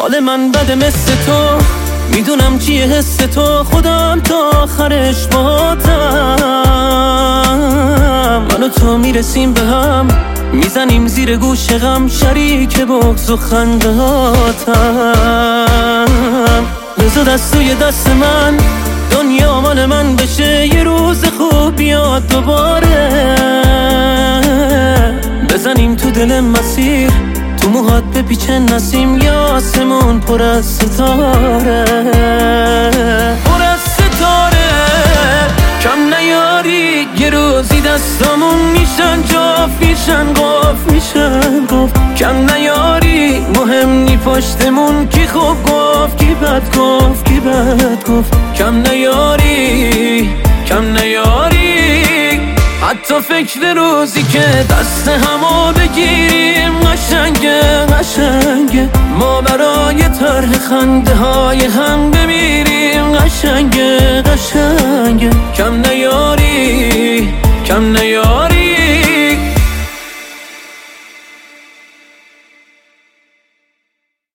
حال من بده مثل تو، میدونم چیه حس تو، خودم تا آخرش باهاتم. من و تو میرسیم به هم، میزنیم زیر گوش غم، شریک بغض و خندهاتم. بذار دست توی دست من، دنیا مال من بشه، یه روز خوب بیاد دوباره. بزنیم تو دل مسیر، تو موهات بپیچه نسیم، یا آسمون پر از ستاره. پر از ستاره کم نیاری، یه روزی دستامون میشن جاف، میشن قاف، میشن گفت. کم نیاری مهم نی پشتمون کی خوب گفت کی بد گفت، کی بد گفت. کم نیاری، کم نیاری، حتی فکر روزی که دست همو بگیریم قشنگه، قشنگه. ما برای طرح خنده های هم بمیریم قشنگه، قشنگه. کم نیاری، کم نیاری.